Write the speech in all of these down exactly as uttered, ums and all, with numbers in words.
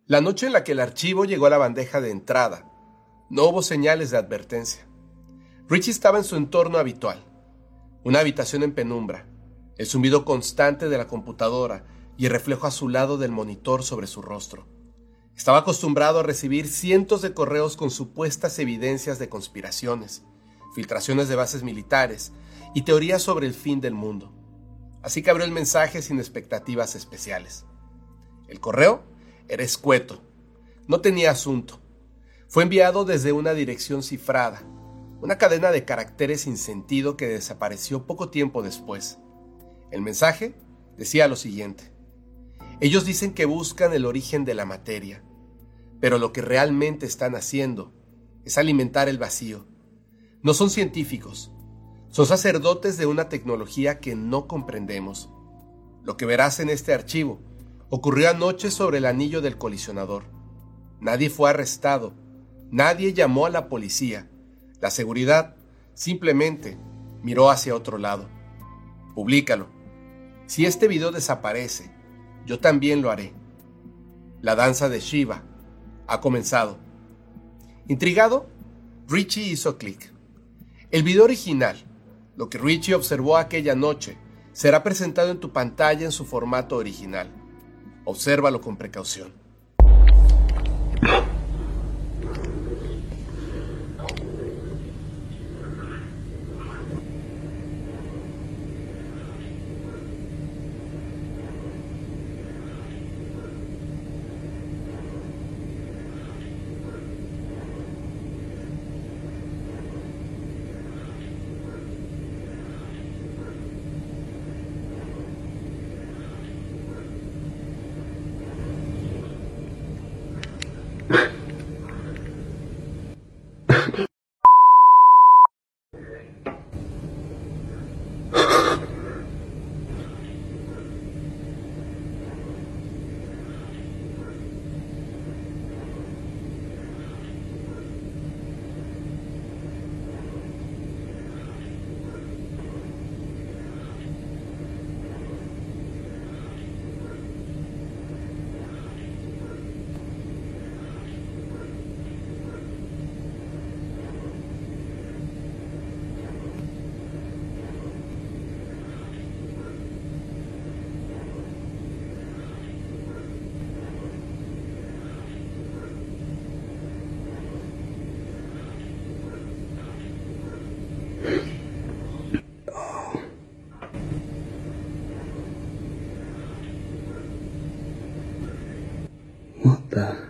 La noche en la que el archivo llegó a la bandeja de entrada, no hubo señales de advertencia. Richie estaba en su entorno habitual, una habitación en penumbra, el zumbido constante de la computadora y el reflejo azulado del monitor sobre su rostro. Estaba acostumbrado a recibir cientos de correos con supuestas evidencias de conspiraciones, filtraciones de bases militares y teorías sobre el fin del mundo. Así que abrió el mensaje sin expectativas especiales. El correo era escueto, no tenía asunto. Fue enviado desde una dirección cifrada, una cadena de caracteres sin sentido que desapareció poco tiempo después. El mensaje decía lo siguiente: ellos dicen que buscan el origen de la materia, pero lo que realmente están haciendo es alimentar el vacío. No son científicos, son sacerdotes de una tecnología que no comprendemos. Lo que verás en este archivo ocurrió anoche sobre el anillo del colisionador. Nadie fue arrestado, nadie llamó a la policía. La seguridad simplemente miró hacia otro lado. Publícalo. Si este video desaparece, yo también lo haré. La danza de Shiva ha comenzado. Intrigado, Richie hizo clic. El video original, lo que Richie observó aquella noche, será presentado en tu pantalla en su formato original. Obsérvalo con precaución. What the?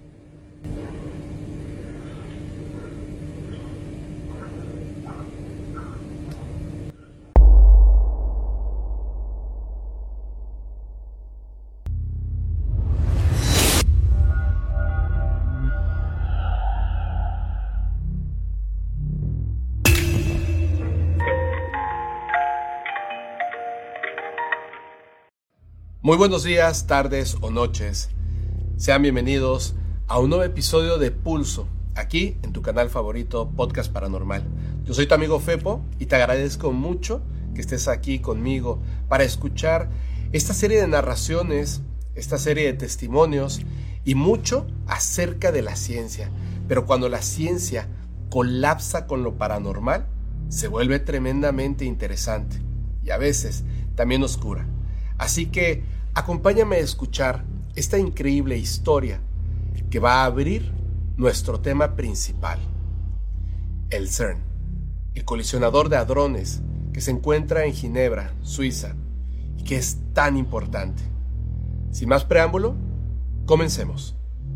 Muy buenos días, tardes o noches. Sean bienvenidos a un nuevo episodio de Pulso, aquí en tu canal favorito, Podcast Paranormal. Yo soy tu amigo Fepo y te agradezco mucho que estés aquí conmigo para escuchar esta serie de narraciones, esta serie de testimonios y mucho acerca de la ciencia. Pero cuando la ciencia colapsa con lo paranormal, se vuelve tremendamente interesante y a veces también oscura. Así que acompáñame a escuchar esta increíble historia que va a abrir nuestro tema principal. El CERN, el colisionador de hadrones que se encuentra en Ginebra, Suiza, y que es tan importante. Sin más preámbulo, comencemos.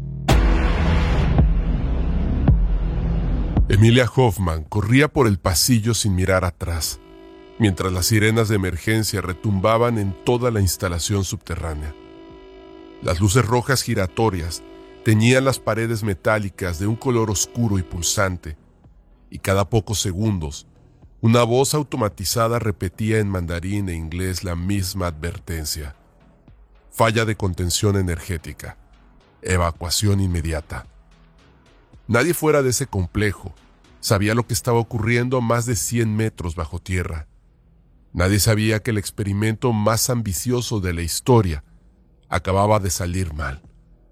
Emilia Hoffman corría por el pasillo sin mirar atrás, mientras las sirenas de emergencia retumbaban en toda la instalación subterránea. Las luces rojas giratorias teñían las paredes metálicas de un color oscuro y pulsante, y cada pocos segundos, una voz automatizada repetía en mandarín e inglés la misma advertencia: falla de contención energética, evacuación inmediata. Nadie fuera de ese complejo sabía lo que estaba ocurriendo a más de cien metros bajo tierra. Nadie sabía que el experimento más ambicioso de la historia acababa de salir mal.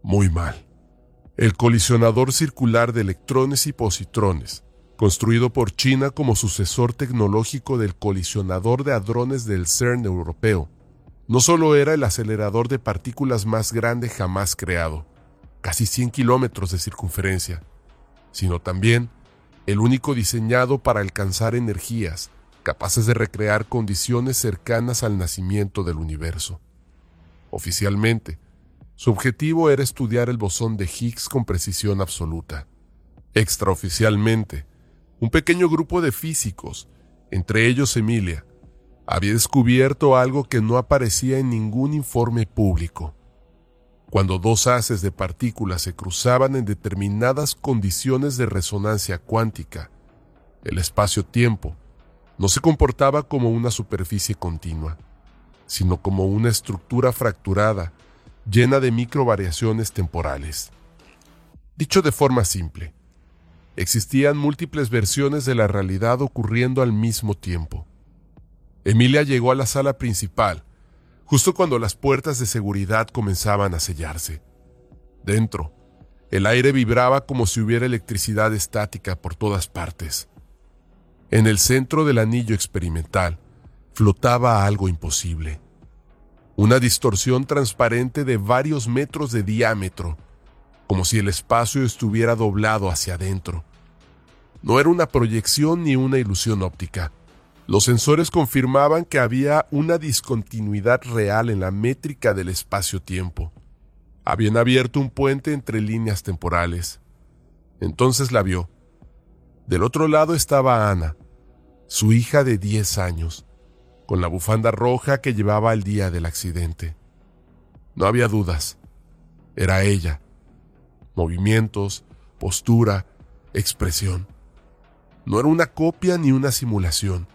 Muy mal. El colisionador circular de electrones y positrones, construido por China como sucesor tecnológico del colisionador de hadrones del CERN europeo, no solo era el acelerador de partículas más grande jamás creado, casi cien kilómetros de circunferencia, sino también el único diseñado para alcanzar energías capaces de recrear condiciones cercanas al nacimiento del universo. Oficialmente, su objetivo era estudiar el bosón de Higgs con precisión absoluta. Extraoficialmente, un pequeño grupo de físicos, entre ellos Emilia, había descubierto algo que no aparecía en ningún informe público. Cuando dos haces de partículas se cruzaban en determinadas condiciones de resonancia cuántica, el espacio-tiempo no se comportaba como una superficie continua, sino como una estructura fracturada llena de microvariaciones temporales. Dicho de forma simple, existían múltiples versiones de la realidad ocurriendo al mismo tiempo. Emilia llegó a la sala principal, justo cuando las puertas de seguridad comenzaban a sellarse. Dentro, el aire vibraba como si hubiera electricidad estática por todas partes. En el centro del anillo experimental flotaba algo imposible. Una distorsión transparente de varios metros de diámetro, como si el espacio estuviera doblado hacia adentro. No era una proyección ni una ilusión óptica. Los sensores confirmaban que había una discontinuidad real en la métrica del espacio-tiempo. Habían abierto un puente entre líneas temporales. Entonces la vio. Del otro lado estaba Ana, su hija de diez años, con la bufanda roja que llevaba el día del accidente. No había dudas. Era ella. Movimientos, postura, expresión. No era una copia ni una simulación.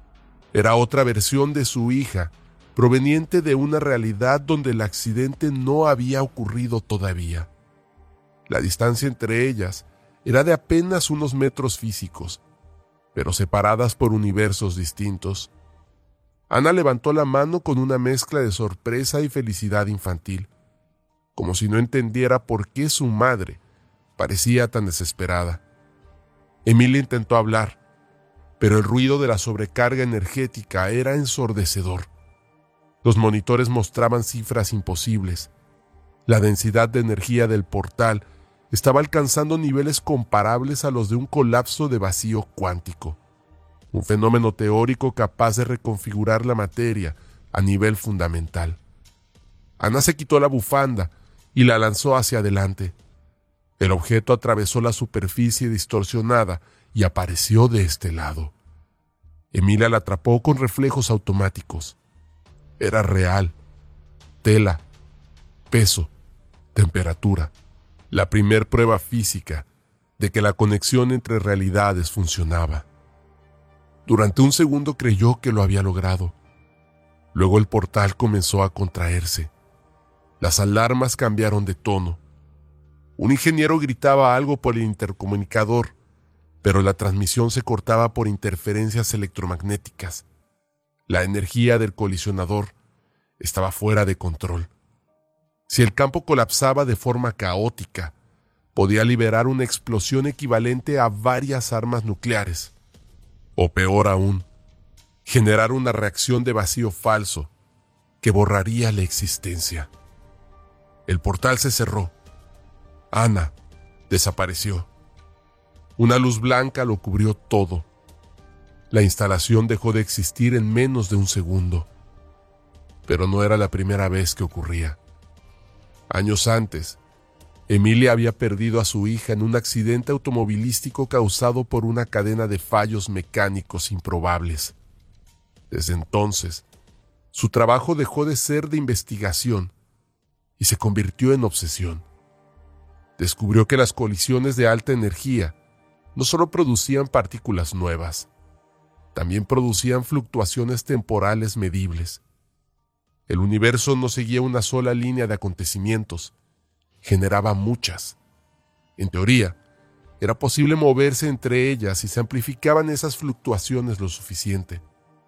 Era otra versión de su hija, proveniente de una realidad donde el accidente no había ocurrido todavía. La distancia entre ellas era de apenas unos metros físicos, pero separadas por universos distintos. Ana levantó la mano con una mezcla de sorpresa y felicidad infantil, como si no entendiera por qué su madre parecía tan desesperada. Emilia intentó hablar, pero el ruido de la sobrecarga energética era ensordecedor. Los monitores mostraban cifras imposibles. La densidad de energía del portal estaba alcanzando niveles comparables a los de un colapso de vacío cuántico, un fenómeno teórico capaz de reconfigurar la materia a nivel fundamental. Ana se quitó la bufanda y la lanzó hacia adelante. El objeto atravesó la superficie distorsionada y apareció de este lado. Emilia la atrapó con reflejos automáticos. Era real. Tela, peso, temperatura. La primer prueba física de que la conexión entre realidades funcionaba. Durante un segundo creyó que lo había logrado. Luego el portal comenzó a contraerse. Las alarmas cambiaron de tono. Un ingeniero gritaba algo por el intercomunicador, pero la transmisión se cortaba por interferencias electromagnéticas. La energía del colisionador estaba fuera de control. Si el campo colapsaba de forma caótica, podía liberar una explosión equivalente a varias armas nucleares. O peor aún, generar una reacción de vacío falso que borraría la existencia. El portal se cerró. Ana desapareció. Una luz blanca lo cubrió todo. La instalación dejó de existir en menos de un segundo. Pero no era la primera vez que ocurría. Años antes, Emilia había perdido a su hija en un accidente automovilístico causado por una cadena de fallos mecánicos improbables. Desde entonces, su trabajo dejó de ser de investigación y se convirtió en obsesión. Descubrió que las colisiones de alta energía no solo producían partículas nuevas, también producían fluctuaciones temporales medibles. El universo no seguía una sola línea de acontecimientos, generaba muchas. En teoría, era posible moverse entre ellas si se amplificaban esas fluctuaciones lo suficiente.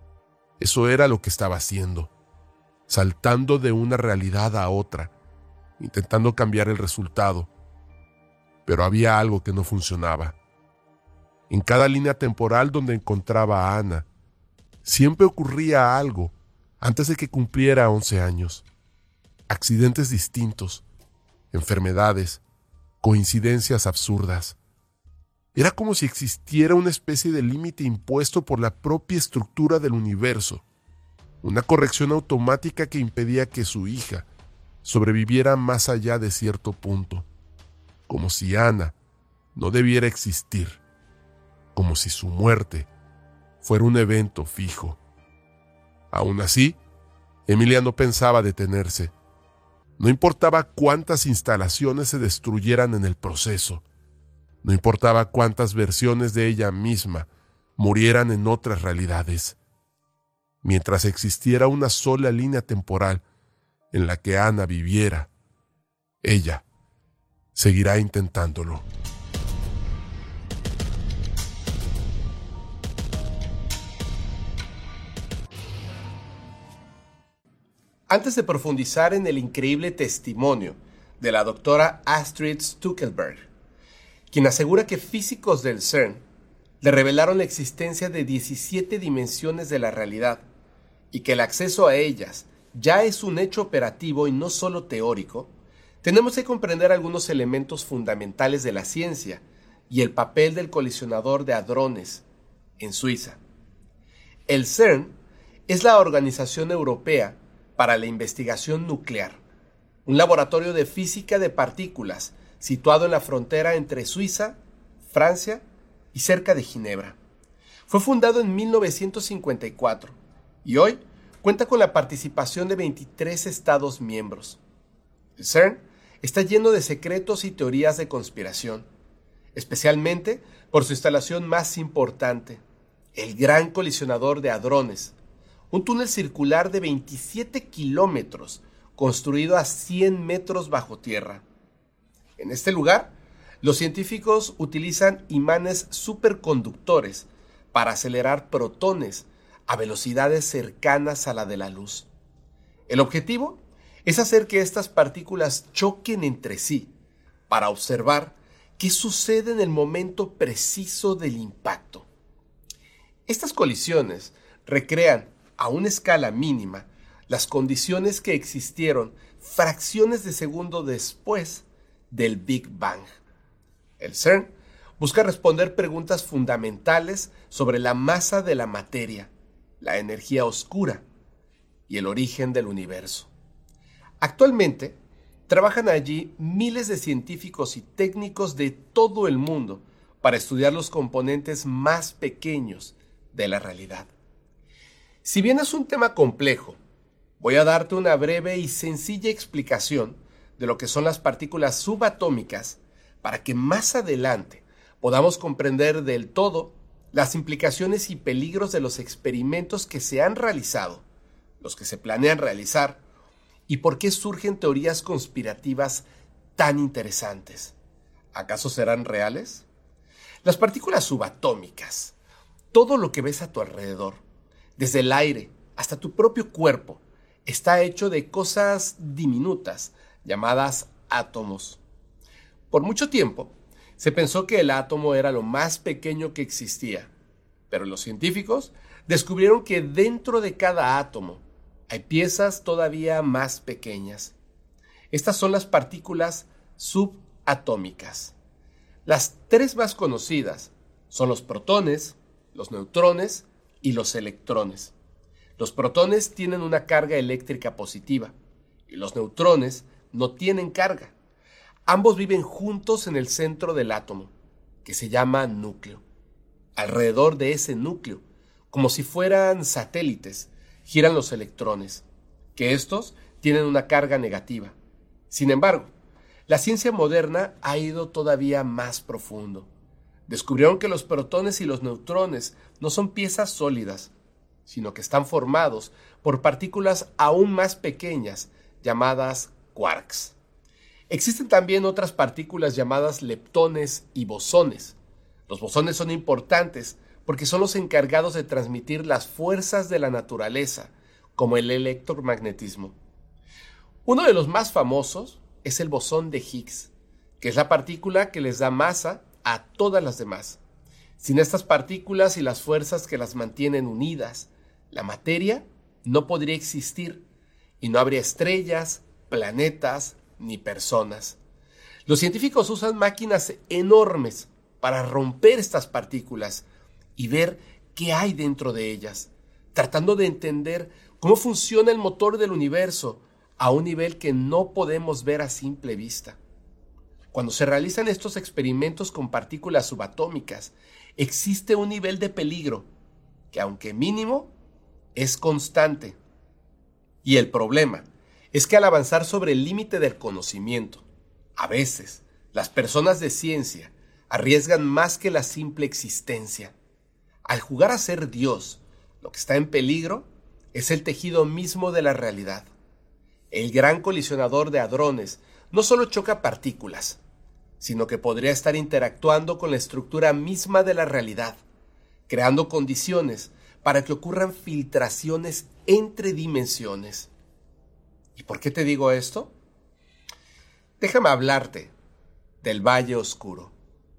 Eso era lo que estaba haciendo, saltando de una realidad a otra, intentando cambiar el resultado. Pero había algo que no funcionaba. En cada línea temporal donde encontraba a Ana, siempre ocurría algo antes de que cumpliera once años. Accidentes distintos, enfermedades, coincidencias absurdas. Era como si existiera una especie de límite impuesto por la propia estructura del universo, una corrección automática que impedía que su hija sobreviviera más allá de cierto punto, como si Ana no debiera existir, como si su muerte fuera un evento fijo. Aún así, Emilia no pensaba detenerse. No importaba cuántas instalaciones se destruyeran en el proceso. No importaba cuántas versiones de ella misma murieran en otras realidades. Mientras existiera una sola línea temporal en la que Ana viviera, ella seguirá intentándolo. Antes de profundizar en el increíble testimonio de la doctora Astrid Stuckelberg, quien asegura que físicos del CERN le revelaron la existencia de diecisiete dimensiones de la realidad y que el acceso a ellas ya es un hecho operativo y no solo teórico, tenemos que comprender algunos elementos fundamentales de la ciencia y el papel del colisionador de hadrones en Suiza. El CERN es la Organización Europea para la Investigación Nuclear, un laboratorio de física de partículas situado en la frontera entre Suiza, Francia y cerca de Ginebra. Fue fundado en mil novecientos cincuenta y cuatro y hoy cuenta con la participación de veintitrés Estados miembros. El CERN está lleno de secretos y teorías de conspiración, especialmente por su instalación más importante, el Gran Colisionador de Hadrones, un túnel circular de veintisiete kilómetros construido a cien metros bajo tierra. En este lugar, los científicos utilizan imanes superconductores para acelerar protones a velocidades cercanas a la de la luz. El objetivo es hacer que estas partículas choquen entre sí para observar qué sucede en el momento preciso del impacto. Estas colisiones recrean a una escala mínima las condiciones que existieron fracciones de segundo después del Big Bang. El CERN busca responder preguntas fundamentales sobre la masa de la materia, la energía oscura y el origen del universo. Actualmente, trabajan allí miles de científicos y técnicos de todo el mundo para estudiar los componentes más pequeños de la realidad. Si bien es un tema complejo, voy a darte una breve y sencilla explicación de lo que son las partículas subatómicas para que más adelante podamos comprender del todo las implicaciones y peligros de los experimentos que se han realizado, los que se planean realizar, y por qué surgen teorías conspirativas tan interesantes. ¿Acaso serán reales? Las partículas subatómicas, todo lo que ves a tu alrededor, desde el aire hasta tu propio cuerpo, está hecho de cosas diminutas llamadas átomos. Por mucho tiempo, se pensó que el átomo era lo más pequeño que existía, pero los científicos descubrieron que dentro de cada átomo hay piezas todavía más pequeñas. Estas son las partículas subatómicas. Las tres más conocidas son los protones, los neutrones y los electrones. Los protones tienen una carga eléctrica positiva y los neutrones no tienen carga. Ambos viven juntos en el centro del átomo, que se llama núcleo. Alrededor de ese núcleo, como si fueran satélites, giran los electrones, que estos tienen una carga negativa. Sin embargo, la ciencia moderna ha ido todavía más profundo. Descubrieron que los protones y los neutrones no son piezas sólidas, sino que están formados por partículas aún más pequeñas llamadas quarks. Existen también otras partículas llamadas leptones y bosones. Los bosones son importantes porque son los encargados de transmitir las fuerzas de la naturaleza, como el electromagnetismo. Uno de los más famosos es el bosón de Higgs, que es la partícula que les da masa a todas las demás. Sin estas partículas y las fuerzas que las mantienen unidas, la materia no podría existir y no habría estrellas, planetas ni personas. Los científicos usan máquinas enormes para romper estas partículas y ver qué hay dentro de ellas, tratando de entender cómo funciona el motor del universo a un nivel que no podemos ver a simple vista. Cuando se realizan estos experimentos con partículas subatómicas, existe un nivel de peligro que, aunque mínimo, es constante. Y el problema es que al avanzar sobre el límite del conocimiento, a veces las personas de ciencia arriesgan más que la simple existencia. Al jugar a ser Dios, lo que está en peligro es el tejido mismo de la realidad. El gran colisionador de hadrones no solo choca partículas, sino que podría estar interactuando con la estructura misma de la realidad, creando condiciones para que ocurran filtraciones entre dimensiones. ¿Y por qué te digo esto? Déjame hablarte del Valle Oscuro.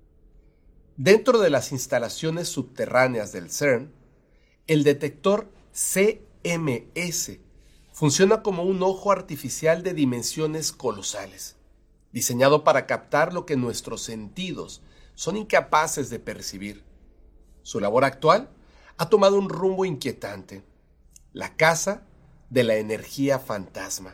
Dentro de las instalaciones subterráneas del CERN, el detector C M S funciona como un ojo artificial de dimensiones colosales, diseñado para captar lo que nuestros sentidos son incapaces de percibir. Su labor actual ha tomado un rumbo inquietante: la caza de la energía fantasma.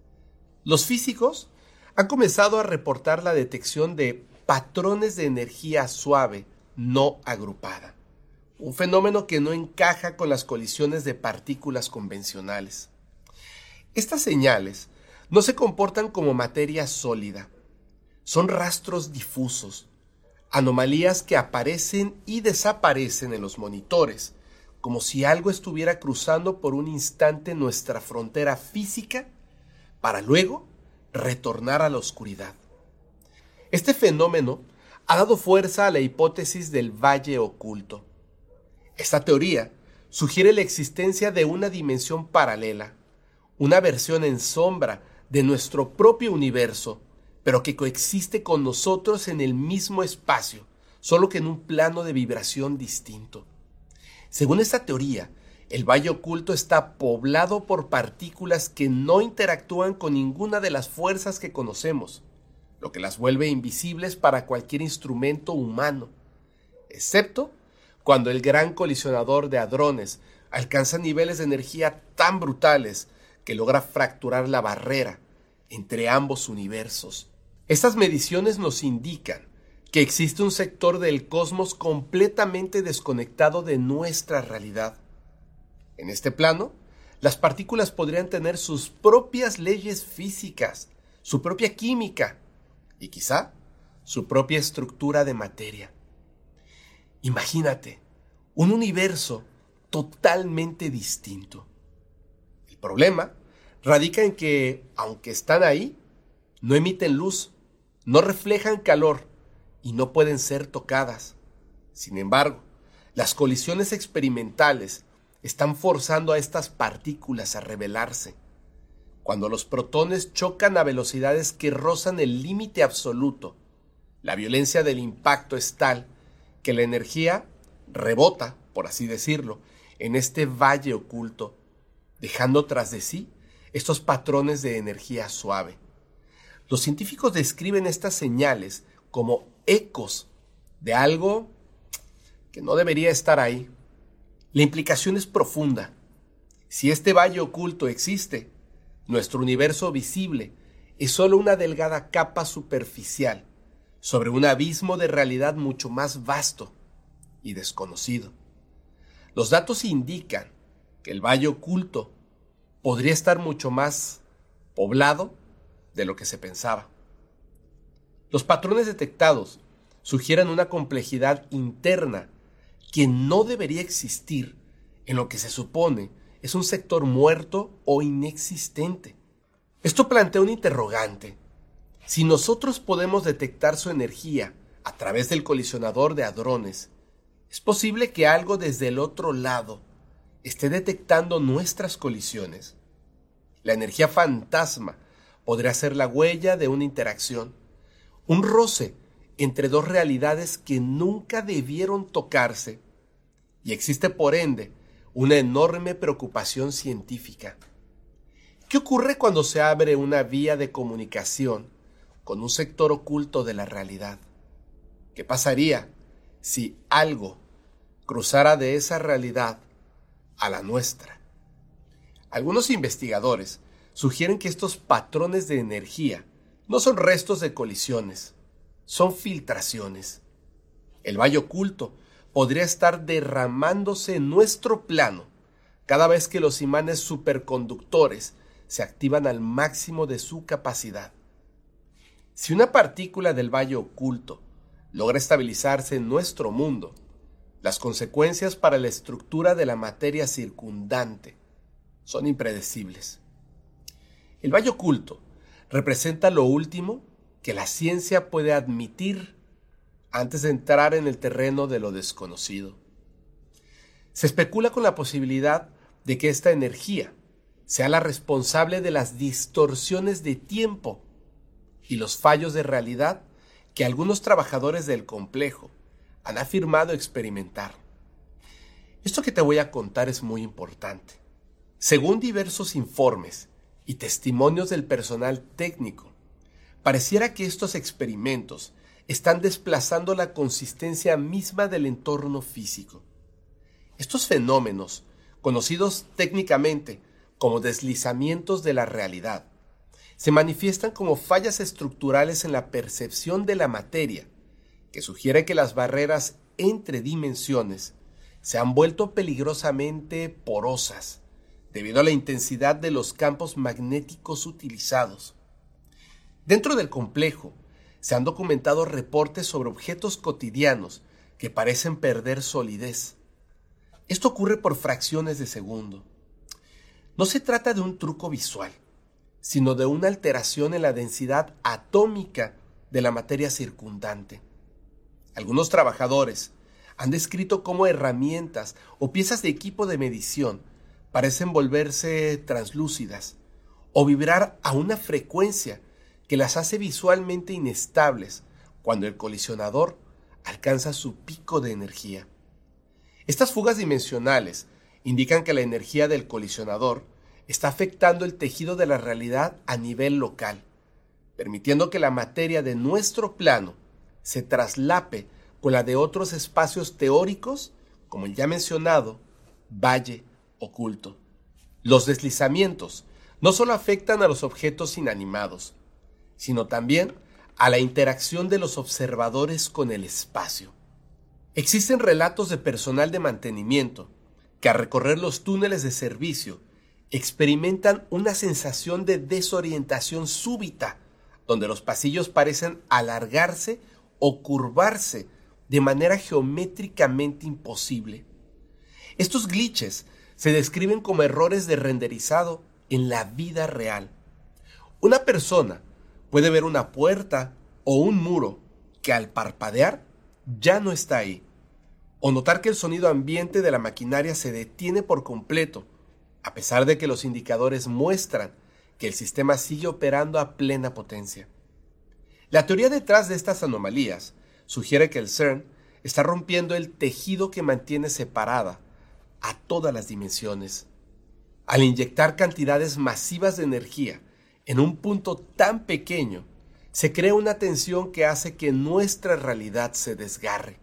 Los físicos han comenzado a reportar la detección de patrones de energía suave no agrupada, un fenómeno que no encaja con las colisiones de partículas convencionales. Estas señales no se comportan como materia sólida, son rastros difusos, anomalías que aparecen y desaparecen en los monitores, como si algo estuviera cruzando por un instante nuestra frontera física para luego retornar a la oscuridad. Este fenómeno ha dado fuerza a la hipótesis del Valle Oculto. Esta teoría sugiere la existencia de una dimensión paralela, una versión en sombra de nuestro propio universo, pero que coexiste con nosotros en el mismo espacio, solo que en un plano de vibración distinto. Según esta teoría, el Valle Oculto está poblado por partículas que no interactúan con ninguna de las fuerzas que conocemos, lo que las vuelve invisibles para cualquier instrumento humano, excepto cuando el gran colisionador de hadrones alcanza niveles de energía tan brutales que logra fracturar la barrera entre ambos universos. Estas mediciones nos indican que existe un sector del cosmos completamente desconectado de nuestra realidad. En este plano, las partículas podrían tener sus propias leyes físicas, su propia química y quizá su propia estructura de materia. Imagínate un universo totalmente distinto. El problema radica en que, aunque están ahí, no emiten luz, no reflejan calor y no pueden ser tocadas. Sin embargo, las colisiones experimentales están forzando a estas partículas a rebelarse. Cuando los protones chocan a velocidades que rozan el límite absoluto, la violencia del impacto es tal que la energía rebota, por así decirlo, en este valle oculto, dejando tras de sí estos patrones de energía suave. Los científicos describen estas señales como ecos de algo que no debería estar ahí. La implicación es profunda. Si este valle oculto existe, nuestro universo visible es solo una delgada capa superficial sobre un abismo de realidad mucho más vasto y desconocido. Los datos indican que el valle oculto podría estar mucho más poblado de lo que se pensaba. Los patrones detectados sugieren una complejidad interna que no debería existir en lo que se supone es un sector muerto o inexistente. Esto plantea un interrogante. Si nosotros podemos detectar su energía a través del colisionador de hadrones, ¿es posible que algo desde el otro lado esté detectando nuestras colisiones? La energía fantasma podría ser la huella de una interacción, un roce entre dos realidades que nunca debieron tocarse, y existe por ende una enorme preocupación científica. ¿Qué ocurre cuando se abre una vía de comunicación con un sector oculto de la realidad? ¿Qué pasaría si algo cruzara de esa realidad a la nuestra? Algunos investigadores sugieren que estos patrones de energía no son restos de colisiones, son filtraciones. El valle oculto podría estar derramándose en nuestro plano cada vez que los imanes superconductores se activan al máximo de su capacidad. Si una partícula del valle oculto logra estabilizarse en nuestro mundo, las consecuencias para la estructura de la materia circundante son impredecibles. El valle oculto representa lo último que la ciencia puede admitir antes de entrar en el terreno de lo desconocido. Se especula con la posibilidad de que esta energía sea la responsable de las distorsiones de tiempo y los fallos de realidad que algunos trabajadores del complejo han afirmado experimentar. Esto que te voy a contar es muy importante. Según diversos informes y testimonios del personal técnico, pareciera que estos experimentos están desplazando la consistencia misma del entorno físico. Estos fenómenos, conocidos técnicamente como deslizamientos de la realidad, se manifiestan como fallas estructurales en la percepción de la materia, que sugiere que las barreras entre dimensiones se han vuelto peligrosamente porosas debido a la intensidad de los campos magnéticos utilizados. Dentro del complejo se han documentado reportes sobre objetos cotidianos que parecen perder solidez. Esto ocurre por fracciones de segundo. No se trata de un truco visual, sino de una alteración en la densidad atómica de la materia circundante. Algunos trabajadores han descrito cómo herramientas o piezas de equipo de medición parecen volverse translúcidas o vibrar a una frecuencia que las hace visualmente inestables cuando el colisionador alcanza su pico de energía. Estas fugas dimensionales indican que la energía del colisionador está afectando el tejido de la realidad a nivel local, permitiendo que la materia de nuestro plano se traslape con la de otros espacios teóricos, como el ya mencionado valle oculto. Los deslizamientos no solo afectan a los objetos inanimados, sino también a la interacción de los observadores con el espacio. Existen relatos de personal de mantenimiento que al recorrer los túneles de servicio experimentan una sensación de desorientación súbita, donde los pasillos parecen alargarse o curvarse de manera geométricamente imposible. Estos glitches se describen como errores de renderizado en la vida real. Una persona puede ver una puerta o un muro que al parpadear ya no está ahí, o notar que el sonido ambiente de la maquinaria se detiene por completo, a pesar de que los indicadores muestran que el sistema sigue operando a plena potencia. La teoría detrás de estas anomalías sugiere que el CERN está rompiendo el tejido que mantiene separada a todas las dimensiones. Al inyectar cantidades masivas de energía en un punto tan pequeño, se crea una tensión que hace que nuestra realidad se desgarre.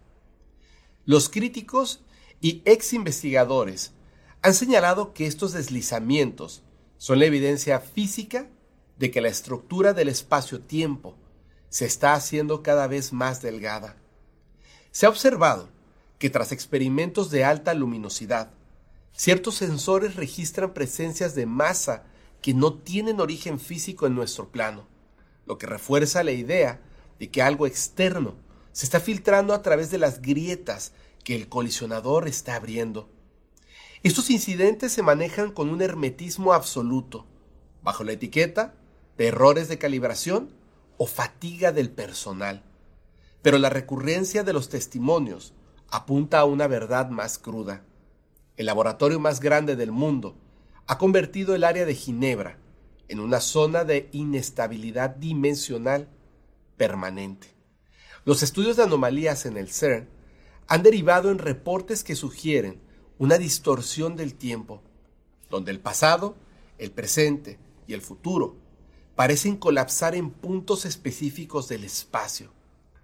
Los críticos y ex investigadores han señalado que estos deslizamientos son la evidencia física de que la estructura del espacio-tiempo se está haciendo cada vez más delgada. Se ha observado que tras experimentos de alta luminosidad, ciertos sensores registran presencias de masa que no tienen origen físico en nuestro plano, lo que refuerza la idea de que algo externo se está filtrando a través de las grietas que el colisionador está abriendo. Estos incidentes se manejan con un hermetismo absoluto, bajo la etiqueta de errores de calibración o fatiga del personal. Pero la recurrencia de los testimonios apunta a una verdad más cruda. El laboratorio más grande del mundo ha convertido el área de Ginebra en una zona de inestabilidad dimensional permanente. Los estudios de anomalías en el CERN han derivado en reportes que sugieren una distorsión del tiempo, donde el pasado, el presente y el futuro parecen colapsar en puntos específicos del espacio.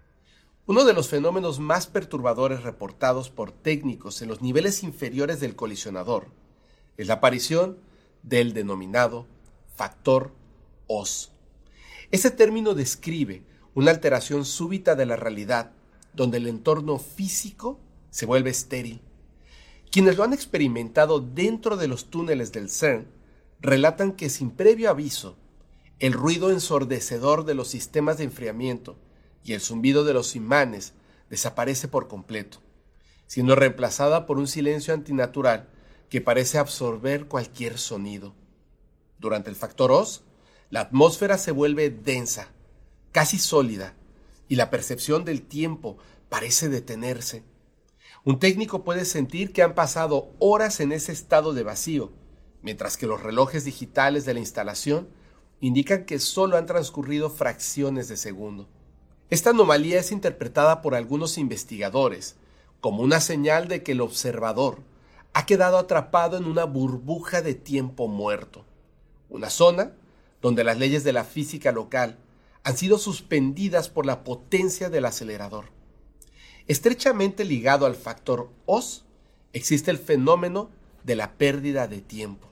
Uno de los fenómenos más perturbadores reportados por técnicos en los niveles inferiores del colisionador es la aparición del denominado factor Oz. Ese término describe una alteración súbita de la realidad, donde el entorno físico se vuelve estéril. Quienes lo han experimentado dentro de los túneles del CERN relatan que sin previo aviso, el ruido ensordecedor de los sistemas de enfriamiento y el zumbido de los imanes desaparece por completo, siendo reemplazada por un silencio antinatural que parece absorber cualquier sonido. Durante el factor Oz, la atmósfera se vuelve densa, casi sólida, y la percepción del tiempo parece detenerse. Un técnico puede sentir que han pasado horas en ese estado de vacío, mientras que los relojes digitales de la instalación indican que solo han transcurrido fracciones de segundo. Esta anomalía es interpretada por algunos investigadores como una señal de que el observador ha quedado atrapado en una burbuja de tiempo muerto, una zona donde las leyes de la física local han sido suspendidas por la potencia del acelerador. Estrechamente ligado al factor Oz existe el fenómeno de la pérdida de tiempo.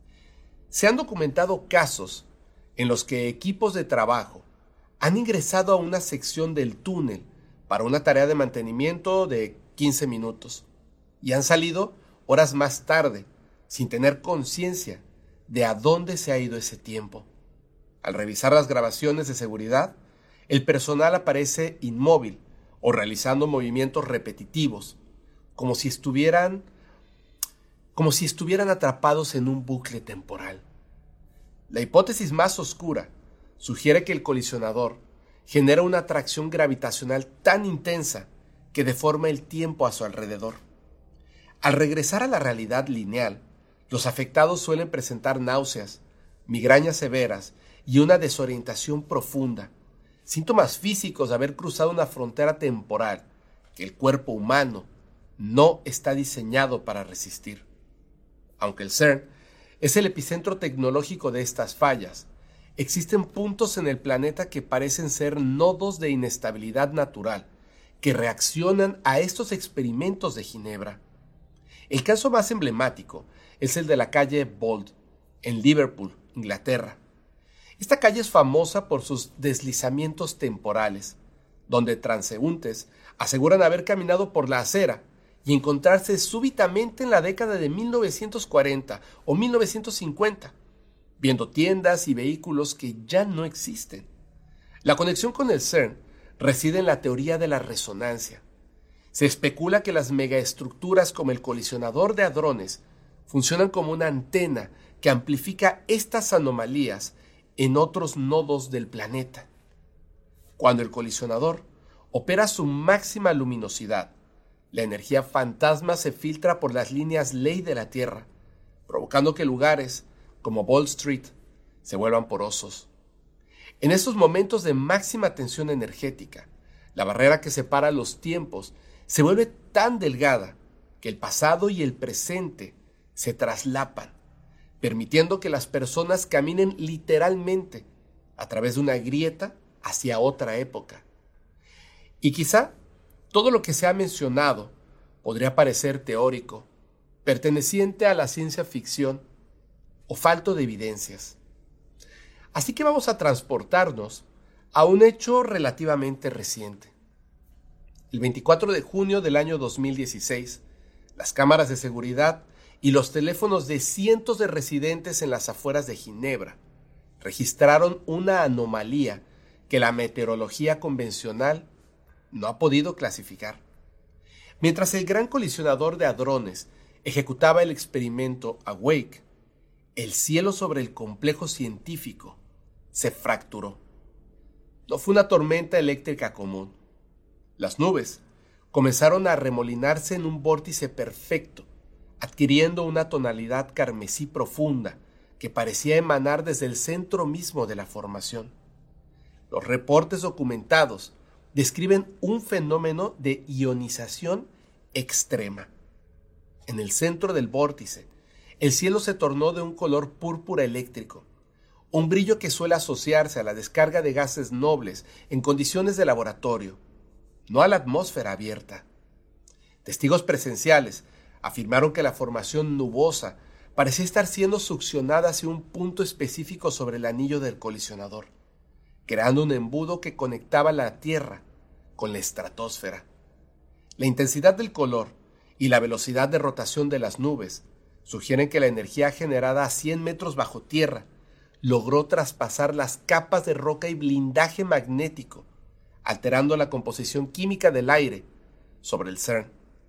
Se han documentado casos en los que equipos de trabajo han ingresado a una sección del túnel para una tarea de mantenimiento de quince minutos y han salido horas más tarde sin tener conciencia de a dónde se ha ido ese tiempo. Al revisar las grabaciones de seguridad, el personal aparece inmóvil o realizando movimientos repetitivos, como si estuvieran, como si estuvieran atrapados en un bucle temporal. La hipótesis más oscura sugiere que el colisionador genera una atracción gravitacional tan intensa que deforma el tiempo a su alrededor. Al regresar a la realidad lineal, los afectados suelen presentar náuseas, migrañas severas y una desorientación profunda, síntomas físicos de haber cruzado una frontera temporal que el cuerpo humano no está diseñado para resistir. Aunque el CERN es el epicentro tecnológico de estas fallas, existen puntos en el planeta que parecen ser nodos de inestabilidad natural que reaccionan a estos experimentos de Ginebra. El caso más emblemático es el de la calle Bold, en Liverpool, Inglaterra. Esta calle es famosa por sus deslizamientos temporales, donde transeúntes aseguran haber caminado por la acera y encontrarse súbitamente en la década de mil novecientos cuarenta o mil novecientos cincuenta, viendo tiendas y vehículos que ya no existen. La conexión con el CERN reside en la teoría de la resonancia. Se especula que las megaestructuras como el colisionador de hadrones funcionan como una antena que amplifica estas anomalías en otros nodos del planeta. Cuando el colisionador opera a su máxima luminosidad, la energía fantasma se filtra por las líneas ley de la Tierra, provocando que lugares como Wall Street se vuelvan porosos. En estos momentos de máxima tensión energética, la barrera que separa los tiempos se vuelve tan delgada que el pasado y el presente se traslapan, permitiendo que las personas caminen literalmente a través de una grieta hacia otra época. Y quizá todo lo que se ha mencionado podría parecer teórico, perteneciente a la ciencia ficción o falto de evidencias. Así que vamos a transportarnos a un hecho relativamente reciente. El veinticuatro de junio del año dos mil dieciséis, las cámaras de seguridad y los teléfonos de cientos de residentes en las afueras de Ginebra registraron una anomalía que la meteorología convencional no ha podido clasificar. Mientras el gran colisionador de hadrones ejecutaba el experimento Awake, el cielo sobre el complejo científico se fracturó. No fue una tormenta eléctrica común. Las nubes comenzaron a remolinarse en un vórtice perfecto, adquiriendo una tonalidad carmesí profunda que parecía emanar desde el centro mismo de la formación. Los reportes documentados describen un fenómeno de ionización extrema. En el centro del vórtice, el cielo se tornó de un color púrpura eléctrico, un brillo que suele asociarse a la descarga de gases nobles en condiciones de laboratorio, no a la atmósfera abierta. Testigos presenciales afirmaron que la formación nubosa parecía estar siendo succionada hacia un punto específico sobre el anillo del colisionador, creando un embudo que conectaba la Tierra con la estratosfera. La intensidad del color y la velocidad de rotación de las nubes sugieren que la energía generada a cien metros bajo tierra logró traspasar las capas de roca y blindaje magnético, alterando la composición química del aire sobre el CERN.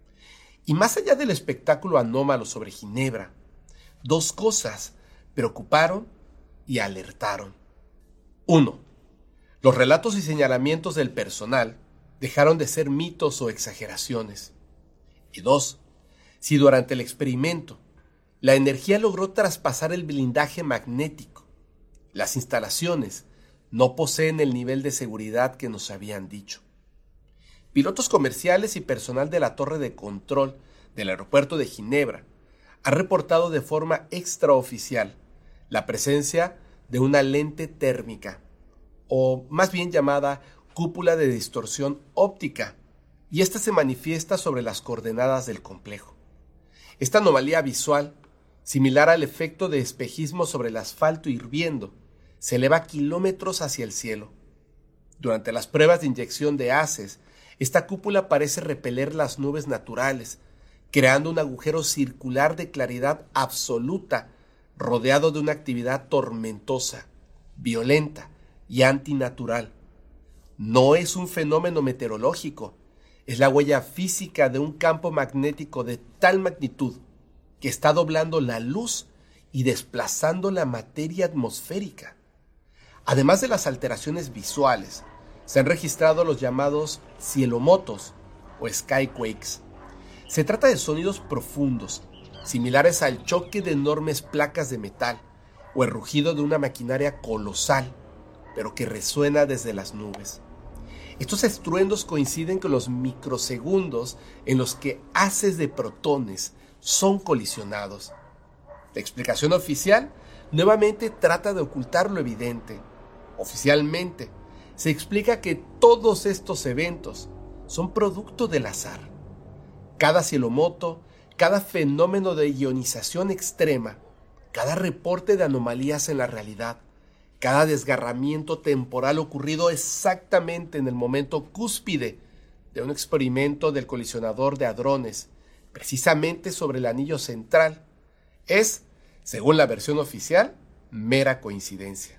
Y más allá del espectáculo anómalo sobre Ginebra, dos cosas preocuparon y alertaron. Uno, los relatos y señalamientos del personal dejaron de ser mitos o exageraciones. Y dos, si durante el experimento la energía logró traspasar el blindaje magnético, las instalaciones no poseen el nivel de seguridad que nos habían dicho. Pilotos comerciales y personal de la torre de control del aeropuerto de Ginebra han reportado de forma extraoficial la presencia de una lente térmica, o más bien llamada cúpula de distorsión óptica, y esta se manifiesta sobre las coordenadas del complejo. Esta anomalía visual, similar al efecto de espejismo sobre el asfalto hirviendo, se eleva kilómetros hacia el cielo. Durante las pruebas de inyección de haces, esta cúpula parece repeler las nubes naturales, creando un agujero circular de claridad absoluta, rodeado de una actividad tormentosa, violenta y antinatural. No es un fenómeno meteorológico, es la huella física de un campo magnético de tal magnitud que está doblando la luz y desplazando la materia atmosférica. Además de las alteraciones visuales, se han registrado los llamados cielomotos o skyquakes. Se trata de sonidos profundos, similares al choque de enormes placas de metal o el rugido de una maquinaria colosal, pero que resuena desde las nubes. Estos estruendos coinciden con los microsegundos en los que haces de protones son colisionados. La explicación oficial nuevamente trata de ocultar lo evidente. Oficialmente, se explica que todos estos eventos son producto del azar. Cada cielomoto, cada fenómeno de ionización extrema, cada reporte de anomalías en la realidad, cada desgarramiento temporal ocurrido exactamente en el momento cúspide de un experimento del colisionador de hadrones, precisamente sobre el anillo central, es, según la versión oficial, mera coincidencia.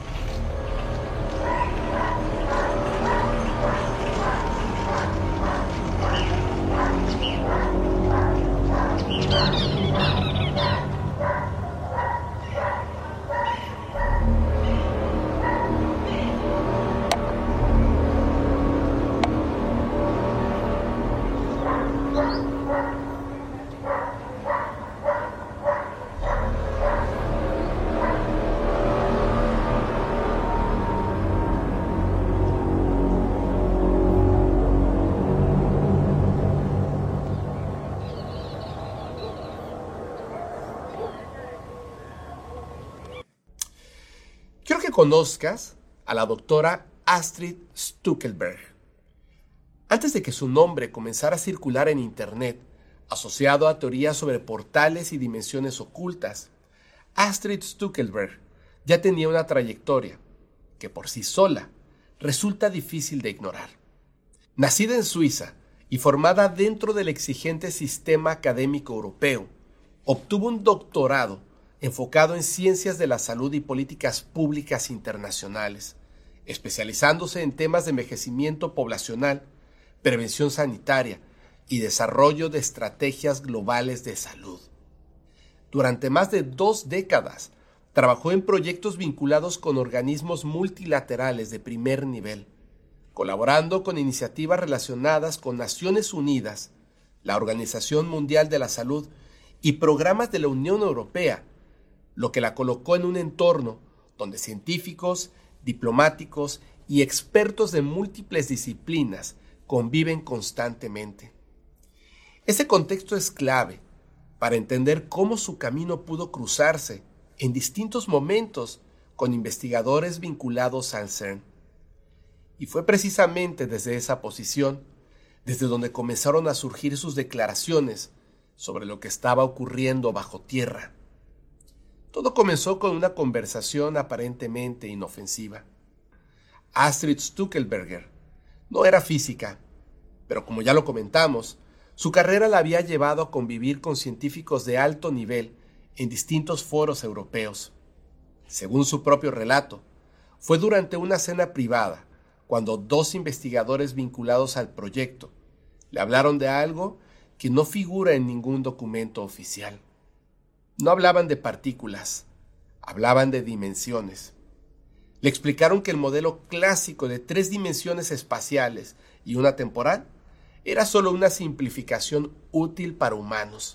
Quiero que conozcas a la doctora Astrid Stuckelberg. Antes de que su nombre comenzara a circular en Internet, asociado a teorías sobre portales y dimensiones ocultas, Astrid Stuckelberg ya tenía una trayectoria que por sí sola resulta difícil de ignorar. Nacida en Suiza y formada dentro del exigente sistema académico europeo, obtuvo un doctorado enfocado en ciencias de la salud y políticas públicas internacionales, especializándose en temas de envejecimiento poblacional, prevención sanitaria y desarrollo de estrategias globales de salud. Durante más de dos décadas, trabajó en proyectos vinculados con organismos multilaterales de primer nivel, colaborando con iniciativas relacionadas con Naciones Unidas, la Organización Mundial de la Salud y programas de la Unión Europea, lo que la colocó en un entorno donde científicos, diplomáticos y expertos de múltiples disciplinas conviven constantemente. Ese contexto es clave para entender cómo su camino pudo cruzarse en distintos momentos con investigadores vinculados al CERN. Y fue precisamente desde esa posición, desde donde comenzaron a surgir sus declaraciones sobre lo que estaba ocurriendo bajo tierra. Todo comenzó con una conversación aparentemente inofensiva. Astrid Stuckelberger no era física, pero como ya lo comentamos, su carrera la había llevado a convivir con científicos de alto nivel en distintos foros europeos. Según su propio relato, fue durante una cena privada cuando dos investigadores vinculados al proyecto le hablaron de algo que no figura en ningún documento oficial. No hablaban de partículas, hablaban de dimensiones. Le explicaron que el modelo clásico de tres dimensiones espaciales y una temporal era solo una simplificación útil para humanos,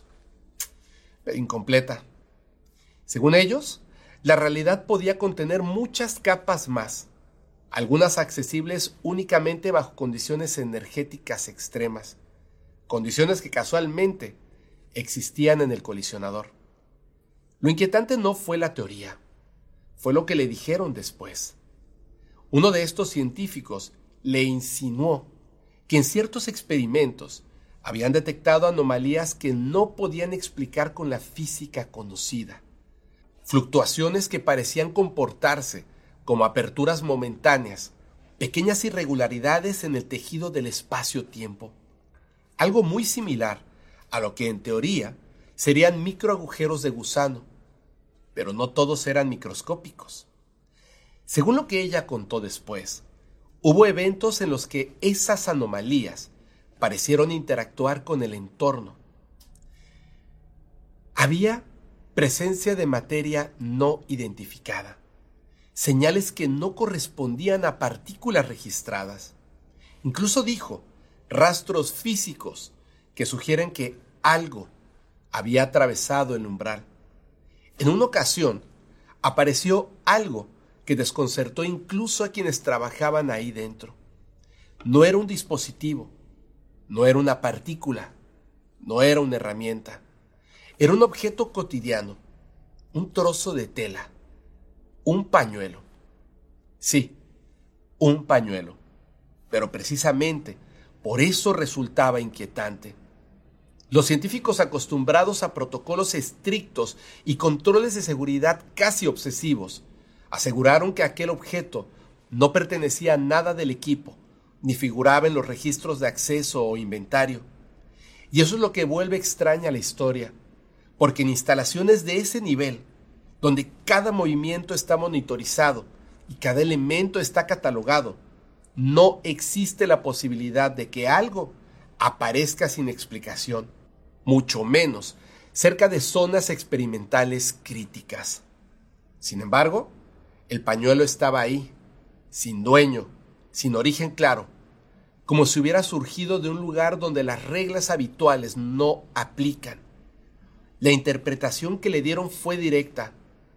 pero incompleta. Según ellos, la realidad podía contener muchas capas más, algunas accesibles únicamente bajo condiciones energéticas extremas, condiciones que casualmente existían en el colisionador. Lo inquietante no fue la teoría, fue lo que le dijeron después. Uno de estos científicos le insinuó que en ciertos experimentos habían detectado anomalías que no podían explicar con la física conocida, fluctuaciones que parecían comportarse como aperturas momentáneas, pequeñas irregularidades en el tejido del espacio-tiempo, algo muy similar a lo que en teoría serían microagujeros de gusano, pero no todos eran microscópicos. Según lo que ella contó después, hubo eventos en los que esas anomalías parecieron interactuar con el entorno. Había presencia de materia no identificada, señales que no correspondían a partículas registradas. Incluso dijo rastros físicos que sugieren que algo había atravesado el umbral. En una ocasión, apareció algo que desconcertó incluso a quienes trabajaban ahí dentro. No era un dispositivo, no era una partícula, no era una herramienta. Era un objeto cotidiano, un trozo de tela, un pañuelo. Sí, un pañuelo. Pero precisamente por eso resultaba inquietante. Los científicos acostumbrados a protocolos estrictos y controles de seguridad casi obsesivos aseguraron que aquel objeto no pertenecía a nada del equipo, ni figuraba en los registros de acceso o inventario. Y eso es lo que vuelve extraña la historia, porque en instalaciones de ese nivel, donde cada movimiento está monitorizado y cada elemento está catalogado, no existe la posibilidad de que algo aparezca sin explicación, mucho menos cerca de zonas experimentales críticas. Sin embargo, el pañuelo estaba ahí, sin dueño, sin origen claro, como si hubiera surgido de un lugar donde las reglas habituales no aplican. La interpretación que le dieron fue directa.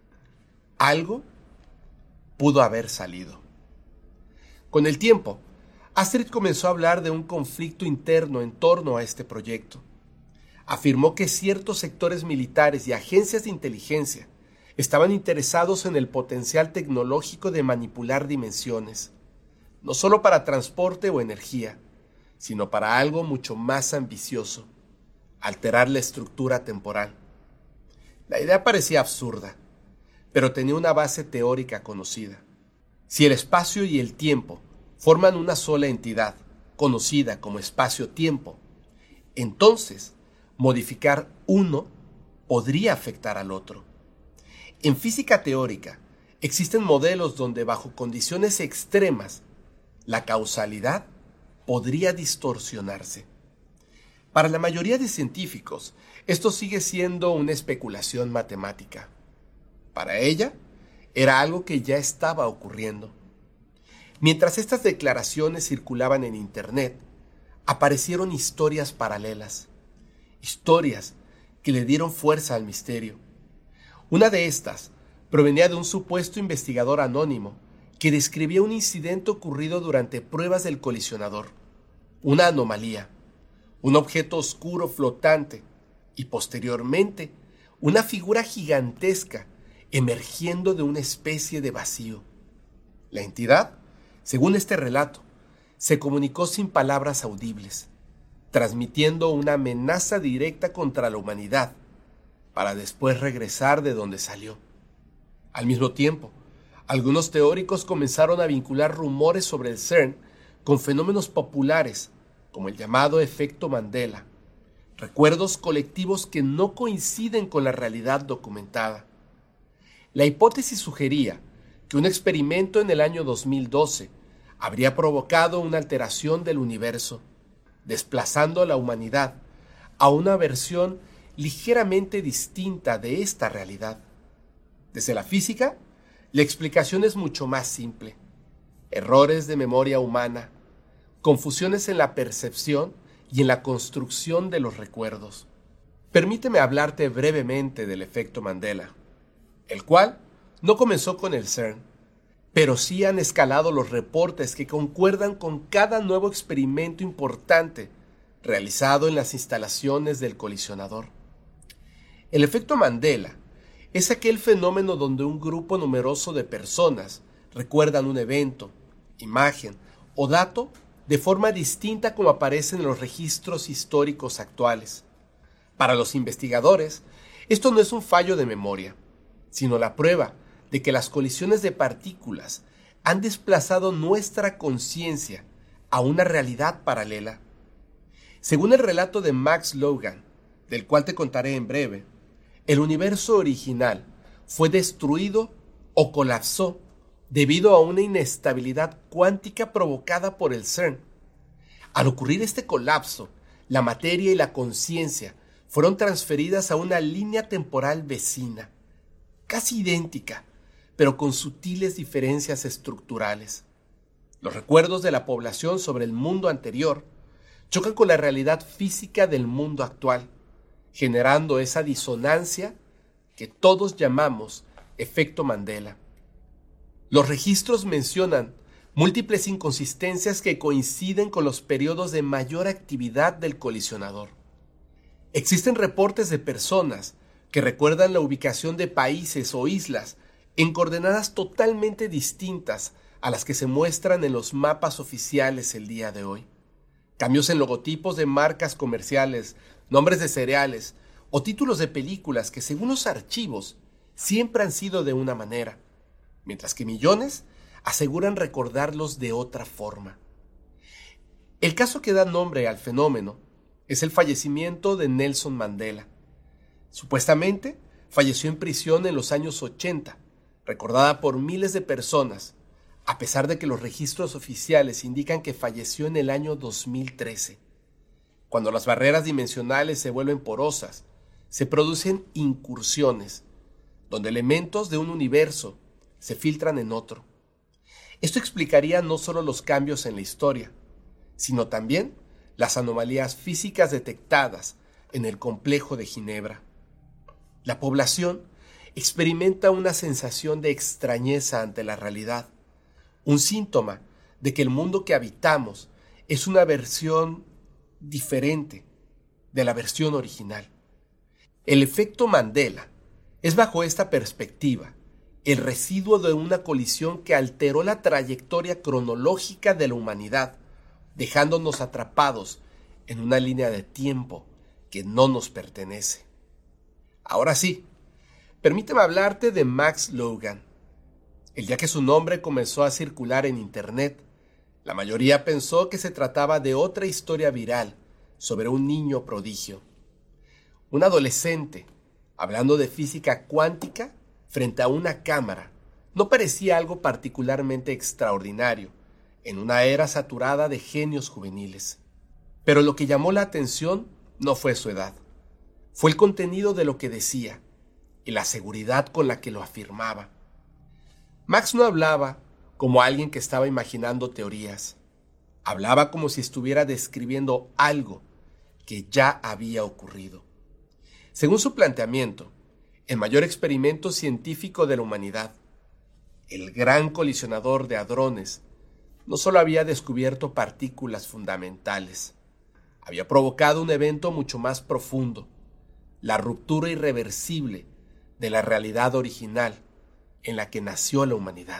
Algo pudo haber salido. Con el tiempo, Astrid comenzó a hablar de un conflicto interno en torno a este proyecto. Afirmó que ciertos sectores militares y agencias de inteligencia estaban interesados en el potencial tecnológico de manipular dimensiones, no solo para transporte o energía, sino para algo mucho más ambicioso: alterar la estructura temporal. La idea parecía absurda, pero tenía una base teórica conocida. Si el espacio y el tiempo forman una sola entidad, conocida como espacio-tiempo, entonces modificar uno podría afectar al otro. En física teórica existen modelos donde bajo condiciones extremas la causalidad podría distorsionarse. Para la mayoría de científicos, esto sigue siendo una especulación matemática. Para ella, era algo que ya estaba ocurriendo. Mientras estas declaraciones circulaban en Internet, aparecieron historias paralelas, historias que le dieron fuerza al misterio. Una de estas provenía de un supuesto investigador anónimo que describía un incidente ocurrido durante pruebas del colisionador, una anomalía, un objeto oscuro flotante y posteriormente una figura gigantesca emergiendo de una especie de vacío. La entidad, según este relato, se comunicó sin palabras audibles, transmitiendo una amenaza directa contra la humanidad, para después regresar de donde salió. Al mismo tiempo, algunos teóricos comenzaron a vincular rumores sobre el CERN con fenómenos populares, como el llamado efecto Mandela, recuerdos colectivos que no coinciden con la realidad documentada. La hipótesis sugería que un experimento en el año dos mil doce habría provocado una alteración del universo, desplazando a la humanidad a una versión ligeramente distinta de esta realidad. Desde la física, la explicación es mucho más simple. Errores de memoria humana, confusiones en la percepción y en la construcción de los recuerdos. Permíteme hablarte brevemente del efecto Mandela, el cual no comenzó con el CERN, pero sí han escalado los reportes que concuerdan con cada nuevo experimento importante realizado en las instalaciones del colisionador. El efecto Mandela es aquel fenómeno donde un grupo numeroso de personas recuerdan un evento, imagen o dato de forma distinta como aparece en los registros históricos actuales. Para los investigadores, esto no es un fallo de memoria, sino la prueba de que las colisiones de partículas han desplazado nuestra conciencia a una realidad paralela. Según el relato de Max Logan, del cual te contaré en breve, el universo original fue destruido o colapsó debido a una inestabilidad cuántica provocada por el CERN. Al ocurrir este colapso, la materia y la conciencia fueron transferidas a una línea temporal vecina, casi idéntica, pero con sutiles diferencias estructurales. Los recuerdos de la población sobre el mundo anterior chocan con la realidad física del mundo actual, generando esa disonancia que todos llamamos efecto Mandela. Los registros mencionan múltiples inconsistencias que coinciden con los periodos de mayor actividad del colisionador. Existen reportes de personas que recuerdan la ubicación de países o islas en coordenadas totalmente distintas a las que se muestran en los mapas oficiales el día de hoy. Cambios en logotipos de marcas comerciales, nombres de cereales o títulos de películas que según los archivos siempre han sido de una manera, mientras que millones aseguran recordarlos de otra forma. El caso que da nombre al fenómeno es el fallecimiento de Nelson Mandela. Supuestamente falleció en prisión en los años ochenta, recordada por miles de personas, a pesar de que los registros oficiales indican que falleció en el año dos mil trece. Cuando las barreras dimensionales se vuelven porosas, se producen incursiones, donde elementos de un universo se filtran en otro. Esto explicaría no solo los cambios en la historia, sino también las anomalías físicas detectadas en el complejo de Ginebra. La población experimenta una sensación de extrañeza ante la realidad, un síntoma de que el mundo que habitamos es una versión diferente de la versión original. El efecto Mandela es, bajo esta perspectiva, el residuo de una colisión que alteró la trayectoria cronológica de la humanidad, dejándonos atrapados en una línea de tiempo que no nos pertenece. Ahora sí, permíteme hablarte de Max Logan. El día que su nombre comenzó a circular en Internet, la mayoría pensó que se trataba de otra historia viral sobre un niño prodigio. Un adolescente, hablando de física cuántica frente a una cámara, no parecía algo particularmente extraordinario en una era saturada de genios juveniles. Pero lo que llamó la atención no fue su edad, fue el contenido de lo que decía y la seguridad con la que lo afirmaba. Max no hablaba como alguien que estaba imaginando teorías. Hablaba como si estuviera describiendo algo que ya había ocurrido. Según su planteamiento, el mayor experimento científico de la humanidad, el gran colisionador de hadrones, no solo había descubierto partículas fundamentales, había provocado un evento mucho más profundo, la ruptura irreversible de la realidad original en la que nació la humanidad.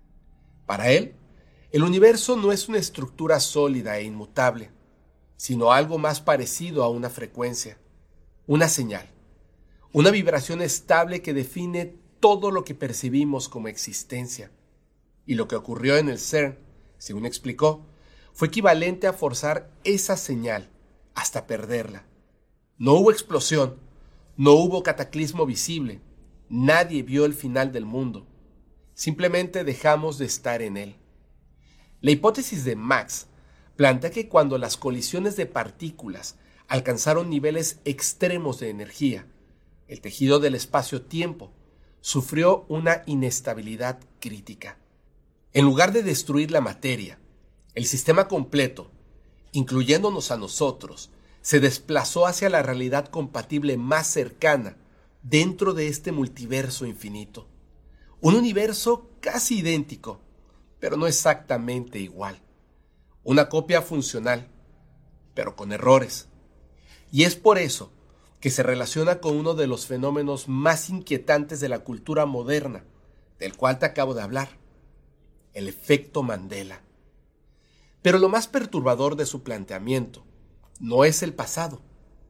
Para él, el universo no es una estructura sólida e inmutable, sino algo más parecido a una frecuencia, una señal, una vibración estable que define todo lo que percibimos como existencia. Y lo que ocurrió en el CERN, según explicó, fue equivalente a forzar esa señal hasta perderla. No hubo explosión, no hubo cataclismo visible, nadie vio el final del mundo. Simplemente dejamos de estar en él. La hipótesis de Max plantea que cuando las colisiones de partículas alcanzaron niveles extremos de energía, el tejido del espacio-tiempo sufrió una inestabilidad crítica. En lugar de destruir la materia, el sistema completo, incluyéndonos a nosotros, se desplazó hacia la realidad compatible más cercana dentro de este multiverso infinito. Un universo casi idéntico, pero no exactamente igual. Una copia funcional, pero con errores. Y es por eso que se relaciona con uno de los fenómenos más inquietantes de la cultura moderna, del cual te acabo de hablar, el efecto Mandela. Pero lo más perturbador de su planteamiento no es el pasado,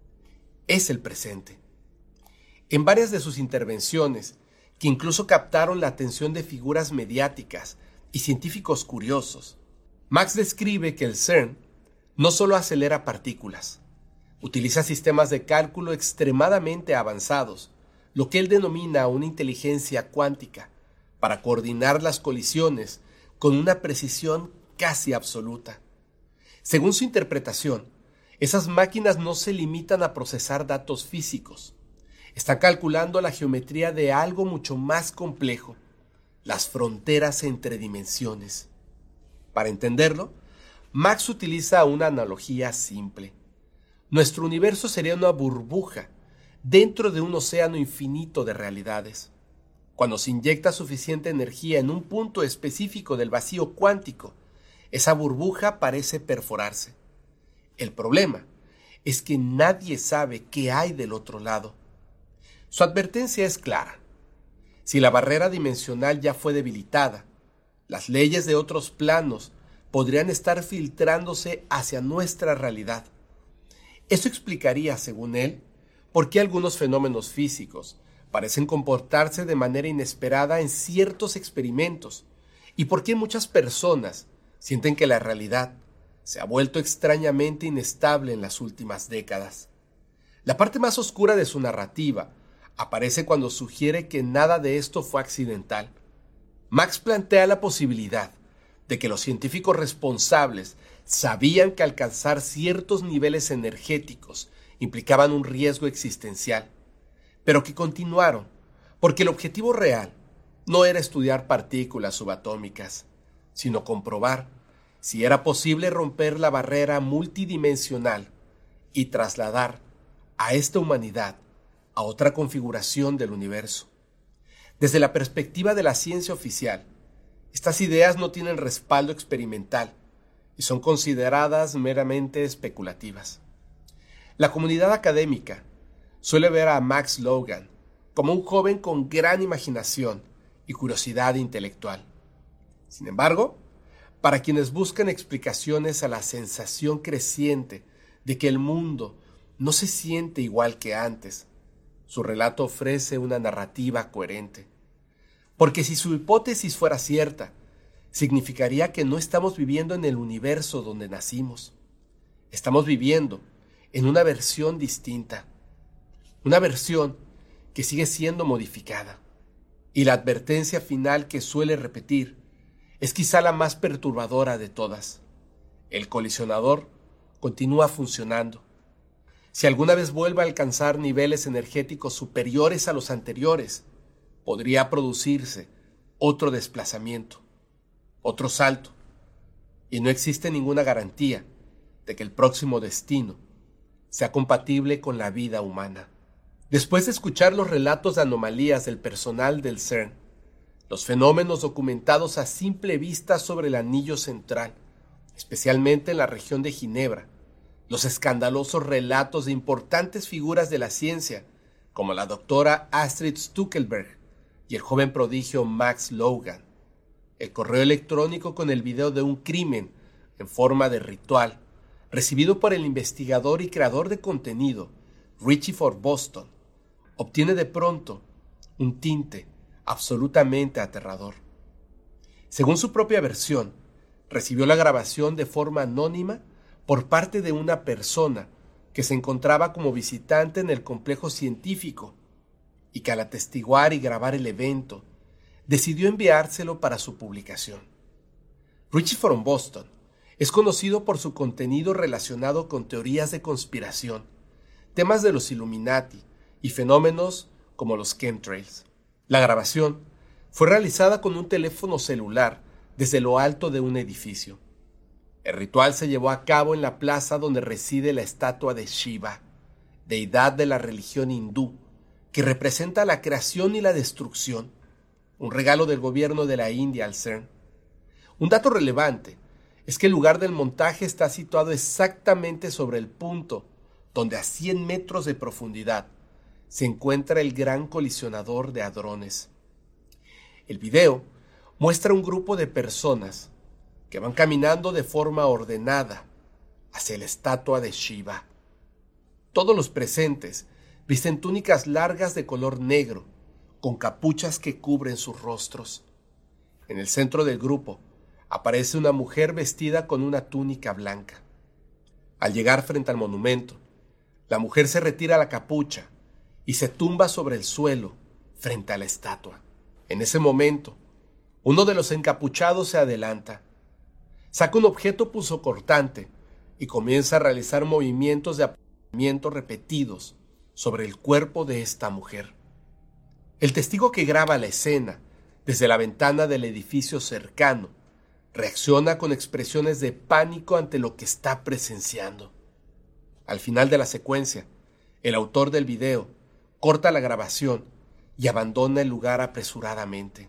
es el presente. En varias de sus intervenciones, que incluso captaron la atención de figuras mediáticas y científicos curiosos, Max describe que el CERN no solo acelera partículas, utiliza sistemas de cálculo extremadamente avanzados, lo que él denomina una inteligencia cuántica, para coordinar las colisiones con una precisión casi absoluta. Según su interpretación, esas máquinas no se limitan a procesar datos físicos. Están calculando la geometría de algo mucho más complejo, las fronteras entre dimensiones. Para entenderlo, Max utiliza una analogía simple. Nuestro universo sería una burbuja dentro de un océano infinito de realidades. Cuando se inyecta suficiente energía en un punto específico del vacío cuántico, esa burbuja parece perforarse. El problema es que nadie sabe qué hay del otro lado. Su advertencia es clara. Si la barrera dimensional ya fue debilitada, las leyes de otros planos podrían estar filtrándose hacia nuestra realidad. Eso explicaría, según él, por qué algunos fenómenos físicos parecen comportarse de manera inesperada en ciertos experimentos y por qué muchas personas sienten que la realidad se ha vuelto extrañamente inestable en las últimas décadas. La parte más oscura de su narrativa aparece cuando sugiere que nada de esto fue accidental. Max plantea la posibilidad de que los científicos responsables sabían que alcanzar ciertos niveles energéticos implicaban un riesgo existencial, pero que continuaron porque el objetivo real no era estudiar partículas subatómicas, sino comprobar si era posible romper la barrera multidimensional y trasladar a esta humanidad a otra configuración del universo. Desde la perspectiva de la ciencia oficial, estas ideas no tienen respaldo experimental y son consideradas meramente especulativas. La comunidad académica suele ver a Max Logan como un joven con gran imaginación y curiosidad intelectual. Sin embargo, para quienes buscan explicaciones a la sensación creciente de que el mundo no se siente igual que antes, su relato ofrece una narrativa coherente. Porque si su hipótesis fuera cierta, significaría que no estamos viviendo en el universo donde nacimos. Estamos viviendo en una versión distinta, una versión que sigue siendo modificada. Y la advertencia final que suele repetir es quizá la más perturbadora de todas. El colisionador continúa funcionando. Si alguna vez vuelve a alcanzar niveles energéticos superiores a los anteriores, podría producirse otro desplazamiento, otro salto, y no existe ninguna garantía de que el próximo destino sea compatible con la vida humana. Después de escuchar los relatos de anomalías del personal del CERN, los fenómenos documentados a simple vista sobre el anillo central, especialmente en la región de Ginebra, los escandalosos relatos de importantes figuras de la ciencia, como la doctora Astrid Stuckelberg y el joven prodigio Max Logan, el correo electrónico con el video de un crimen en forma de ritual, recibido por el investigador y creador de contenido, Richie from Boston, obtiene de pronto un tinte absolutamente aterrador. Según su propia versión, recibió la grabación de forma anónima por parte de una persona que se encontraba como visitante en el complejo científico y que al atestiguar y grabar el evento, decidió enviárselo para su publicación. Richie from Boston es conocido por su contenido relacionado con teorías de conspiración, temas de los Illuminati y fenómenos como los chemtrails. La grabación fue realizada con un teléfono celular desde lo alto de un edificio. El ritual se llevó a cabo en la plaza donde reside la estatua de Shiva, deidad de la religión hindú, que representa la creación y la destrucción, un regalo del gobierno de la India al CERN. Un dato relevante es que el lugar del montaje está situado exactamente sobre el punto donde a cien metros de profundidad se encuentra el gran colisionador de hadrones. El video muestra un grupo de personas que van caminando de forma ordenada hacia la estatua de Shiva. Todos los presentes visten túnicas largas de color negro, con capuchas que cubren sus rostros. En el centro del grupo aparece una mujer vestida con una túnica blanca. Al llegar frente al monumento, la mujer se retira la capucha y se tumba sobre el suelo frente a la estatua. En ese momento, uno de los encapuchados se adelanta, saca un objeto punzocortante y comienza a realizar movimientos de apuñalamiento repetidos sobre el cuerpo de esta mujer. El testigo que graba la escena desde la ventana del edificio cercano reacciona con expresiones de pánico ante lo que está presenciando. Al final de la secuencia, el autor del video corta la grabación y abandona el lugar apresuradamente.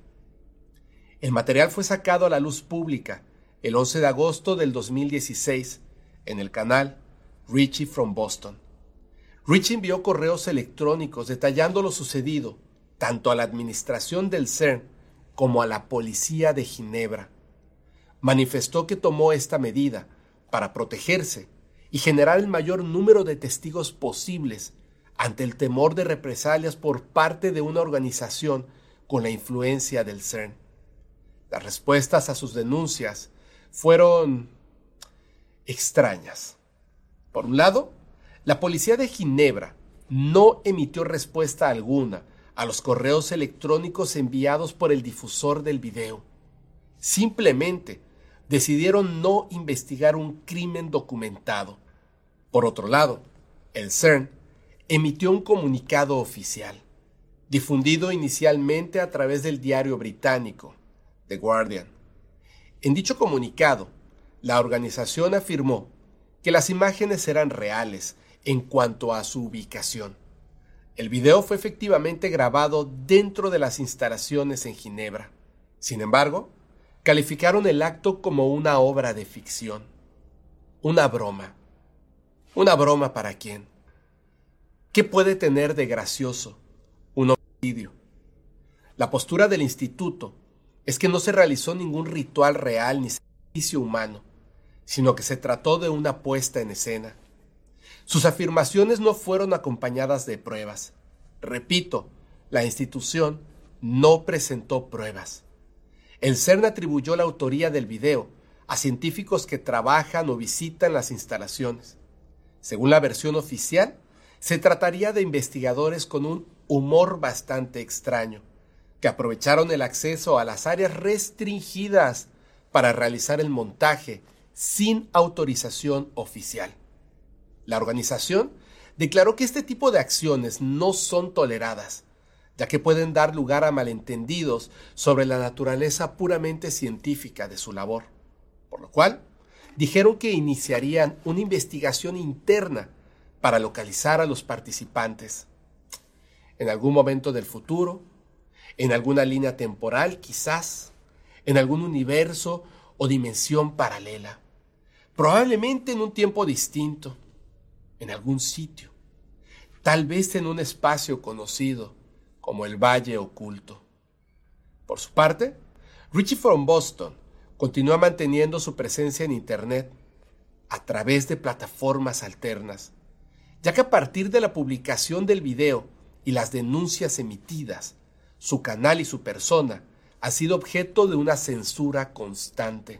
El material fue sacado a la luz pública el once de agosto del dos mil dieciséis en el canal Richie from Boston. Richie envió correos electrónicos detallando lo sucedido tanto a la administración del CERN como a la policía de Ginebra. Manifestó que tomó esta medida para protegerse y generar el mayor número de testigos posibles ante el temor de represalias por parte de una organización con la influencia del CERN. Las respuestas a sus denuncias fueron extrañas. Por un lado, la policía de Ginebra no emitió respuesta alguna a los correos electrónicos enviados por el difusor del video. Simplemente decidieron no investigar un crimen documentado. Por otro lado, el CERN emitió un comunicado oficial, difundido inicialmente a través del diario británico The Guardian. En dicho comunicado, la organización afirmó que las imágenes eran reales en cuanto a su ubicación. El video fue efectivamente grabado dentro de las instalaciones en Ginebra. Sin embargo, calificaron el acto como una obra de ficción. Una broma. ¿Una broma para quién? ¿Qué puede tener de gracioso un homicidio? La postura del instituto es que no se realizó ningún ritual real ni sacrificio humano, sino que se trató de una puesta en escena. Sus afirmaciones no fueron acompañadas de pruebas. Repito, la institución no presentó pruebas. El CERN atribuyó la autoría del video a científicos que trabajan o visitan las instalaciones. Según la versión oficial, se trataría de investigadores con un humor bastante extraño, que aprovecharon el acceso a las áreas restringidas para realizar el montaje sin autorización oficial. La organización declaró que este tipo de acciones no son toleradas, ya que pueden dar lugar a malentendidos sobre la naturaleza puramente científica de su labor, por lo cual dijeron que iniciarían una investigación interna para localizar a los participantes. en algún momento del futuro, en alguna línea temporal quizás, en algún universo o dimensión paralela, probablemente en un tiempo distinto, en algún sitio, tal vez en un espacio conocido como el Valle Oculto. Por su parte, Richie from Boston continúa manteniendo su presencia en Internet a través de plataformas alternas, ya que a partir de la publicación del video y las denuncias emitidas, su canal y su persona ha sido objeto de una censura constante.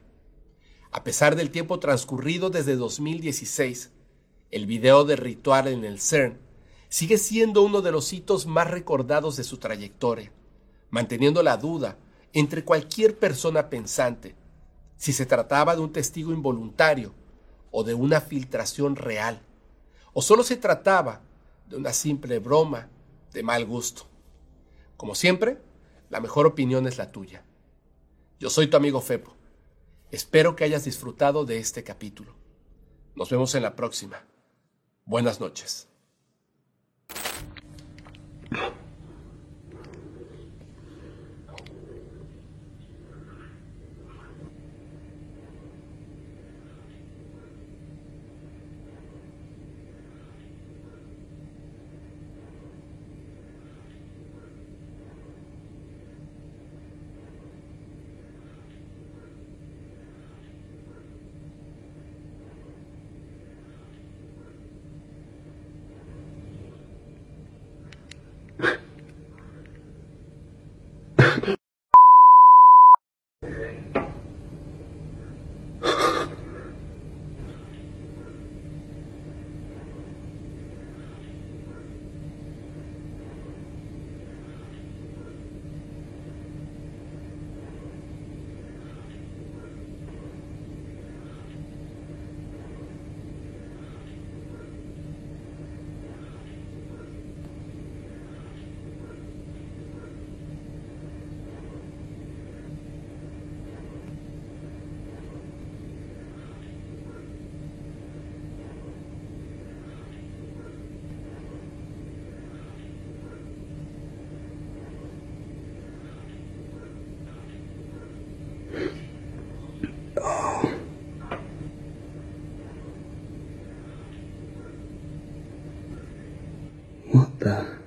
A pesar del tiempo transcurrido desde dos mil dieciséis, el video de Ritual en el CERN sigue siendo uno de los hitos más recordados de su trayectoria, manteniendo la duda entre cualquier persona pensante si se trataba de un testigo involuntario o de una filtración real, o solo se trataba de una simple broma de mal gusto. Como siempre, la mejor opinión es la tuya. Yo soy tu amigo Fepo. Espero que hayas disfrutado de este capítulo. Nos vemos en la próxima. Buenas noches. What the?